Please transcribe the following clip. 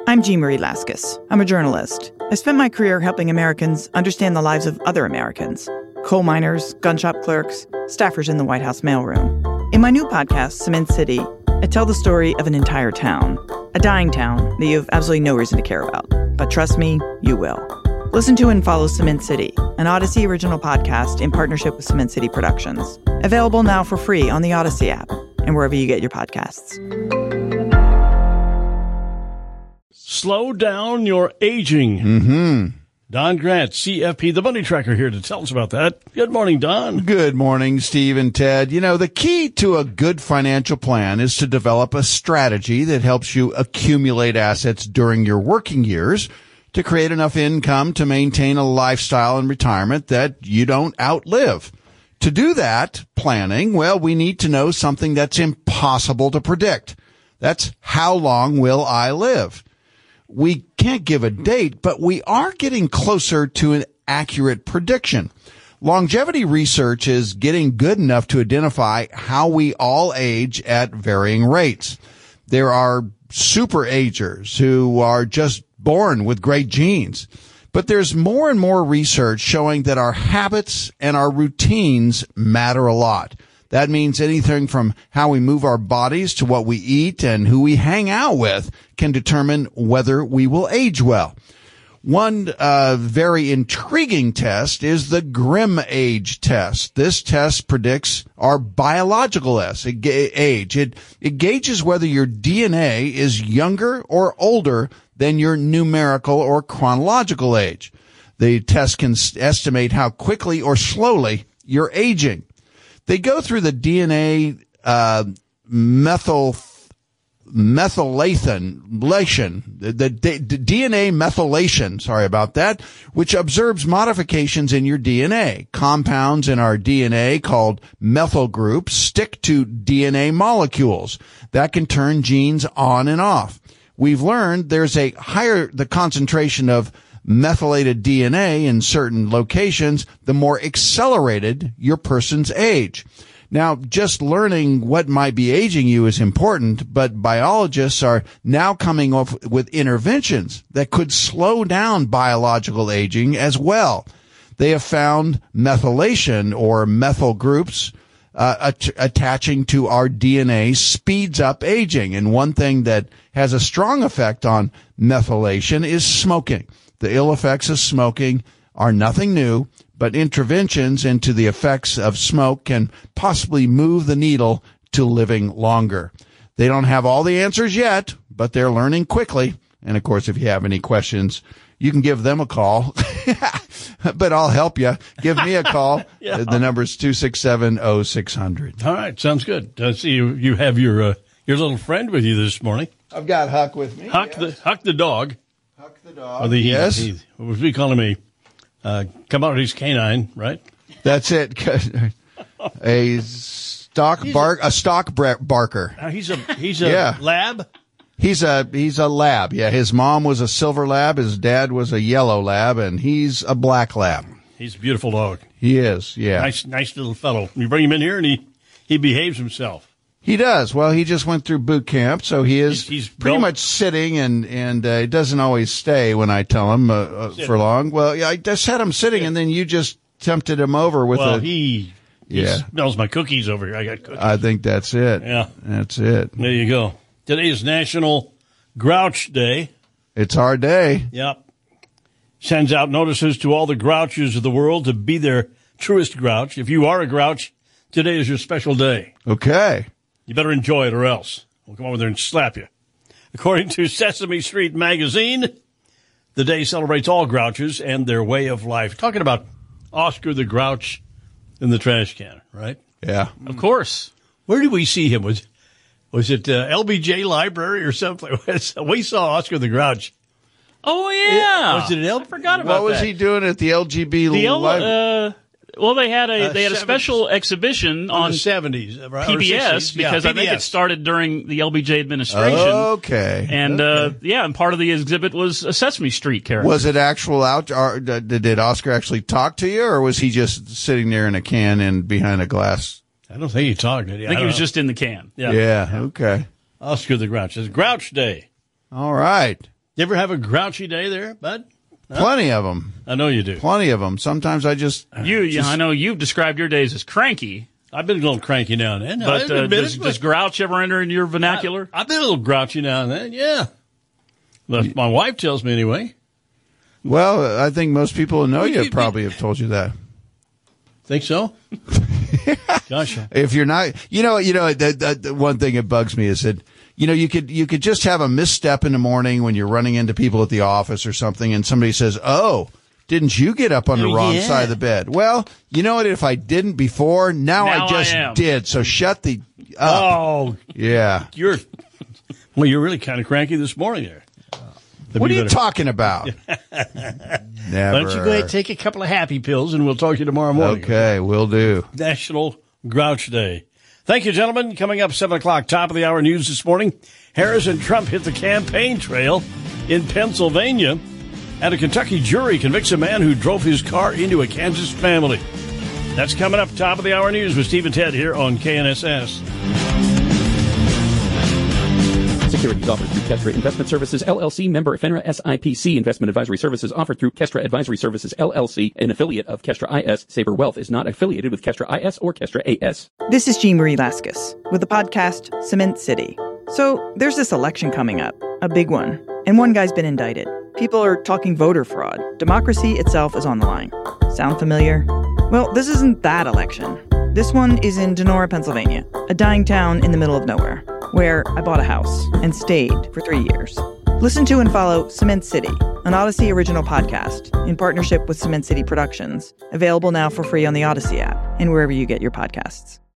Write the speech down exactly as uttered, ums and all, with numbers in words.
I'm Jean Marie Laskus. I'm a journalist. I spent my career helping Americans understand the lives of other Americans. Coal miners, gun shop clerks, staffers in the White House mailroom. In my new podcast, Cement City, I tell the story of an entire town. A dying town that you have absolutely no reason to care about. But trust me, you will. Listen to and follow Cement City, an Odyssey original podcast in partnership with Cement City Productions. Available now for free on the Odyssey app and wherever you get your podcasts. Slow down your aging. Mm-hmm. Don Grant, C F P, the Money Tracker, here to tell us about that. Good morning, Don. Good morning, Steve and Ted. You know, the key to a good financial plan is to develop a strategy that helps you accumulate assets during your working years to create enough income to maintain a lifestyle in retirement that you don't outlive. To do that planning, well, we need to know something that's impossible to predict. That's how long will I live? We can't give a date, but we are getting closer to an accurate prediction. Longevity research is getting good enough to identify how we all age at varying rates. There are super agers who are just born with great genes. But there's more and more research showing that our habits and our routines matter a lot. That means anything from how we move our bodies to what we eat and who we hang out with can determine whether we will age well. One uh, very intriguing test is the Grim Age test. This test predicts our biological age. It, it gauges whether your D N A is younger or older than your numerical or chronological age. The test can estimate how quickly or slowly you're aging. They go through the D N A uh, methyl methylation, the, the, the D N A methylation, sorry about that, which observes modifications in your D N A. Compounds in our D N A called methyl groups stick to D N A molecules that can turn genes on and off. We've learned there's a higher the concentration of methylated D N A in certain locations, the more accelerated your person's age. Now, just learning what might be aging you is important, but biologists are now coming up with interventions that could slow down biological aging as well. They have found methylation or methyl groups uh, at- attaching to our D N A speeds up aging. And one thing that has a strong effect on methylation is smoking. The ill effects of smoking are nothing new, but interventions into the effects of smoke can possibly move the needle to living longer. They don't have all the answers yet, but they're learning quickly. And of course, if you have any questions, you can give them a call. But I'll help you. Give me a call. Yeah. The number is two six seven, oh six hundred. All right, sounds good. I see you, you have your uh, your little friend with you this morning. I've got Huck with me. Huck, yes. the, Huck the dog. Huck the dog. Or the, yes. He, he, what we call him a uh, commodities canine, right? That's it. A stock bark, a, a stock barker. Uh, he's a he's a yeah. lab. He's a he's a lab. Yeah, his mom was a silver lab, his dad was a yellow lab, and he's a black lab. He's a beautiful dog. He is. Yeah. Nice nice little fellow. You bring him in here, and he he behaves himself. He does. Well, he just went through boot camp, so he is he's, he's pretty built. much sitting, and and uh, he doesn't always stay when I tell him uh, uh, for long. Well, yeah, I just had him sitting, and then you just tempted him over with well, a. he, he yeah. smells my cookies over here. I got cookies. I think that's it. Yeah, that's it. There you go. Today is National Grouch Day. It's our day. Yep. Sends out notices to all the grouches of the world to be their truest grouch. If you are a grouch, today is your special day. Okay. You better enjoy it or else we'll come over there and slap you. According to Sesame Street magazine, the day celebrates all grouches and their way of life. Talking about Oscar the Grouch in the trash can, right? Yeah. Of course. Where did we see him? Was, was it uh, L B J Library or something? We saw Oscar the Grouch. Oh, yeah. Was it an L- I forgot about that. What was he doing at the L G B the L- library? uh, Well, they had a Uh, they had a seven- special exhibition on on the seventies, right? P B S Or sixties. because yeah, I think P B S. it started during the L B J administration. Okay. And okay. uh, yeah, and part of the exhibit was a Sesame Street character. Was it actual out? Or did did Oscar actually talk to you, or was he just sitting there in a can and behind a glass? I don't think he talked. Did he? I think I he was know. just in the can. Yeah. Yeah. Okay. Oscar the Grouch. It's Grouch Day. All right. You ever have a grouchy day there, bud? Plenty of them. I know you do. Plenty of them. Sometimes I just You, just, I know you've described your days as cranky, I've been a little cranky now and then. but I uh, admit does, it, does but grouch ever enter into your vernacular? I, I've been a little grouchy now and then. Yeah, But my wife tells me anyway. Well, I think most people who know Well, you you- probably have told you that. Think so? Gosh, If you're not, you know, you know, the, the, the one thing that bugs me is that, you know, you could, you could just have a misstep in the morning when you're running into people at the office or something and somebody says, "Oh, didn't you get up on the Oh, wrong yeah. side of the bed?" Well, you know what? If I didn't before, now, Now I just I am. did. So shut the up. oh, Yeah. you're well. You're really kind of cranky this morning there. That'd What be are you better. talking about? Never. Why don't you go ahead and take a couple of happy pills, and we'll talk to you tomorrow morning. Okay, will do. National Grouch Day. Thank you, gentlemen. Coming up seven o'clock, top of the hour news this morning. Harris and Trump hit the campaign trail in Pennsylvania, and a Kentucky jury convicts a man who drove his car into a Kansas family. That's coming up, top of the hour news with Steve and Ted here on K N S S. Securities offered through Kestra Investment Services, L L C, member FINRA S I P C. Investment advisory services offered through Kestra Advisory Services, L L C, an affiliate of Kestra I S. Saber Wealth is not affiliated with Kestra I S or Kestra A S. This is Jean Marie Laskus with the podcast Cement City. So there's this election coming up, a big one, and one guy's been indicted. People are talking voter fraud. Democracy itself is on the line. Sound familiar? Well, this isn't that election. This one is in Denora, Pennsylvania, a dying town in the middle of nowhere, where I bought a house and stayed for three years. Listen to and follow Cement City, an Odyssey original podcast in partnership with Cement City Productions, available now for free on the Odyssey app and wherever you get your podcasts.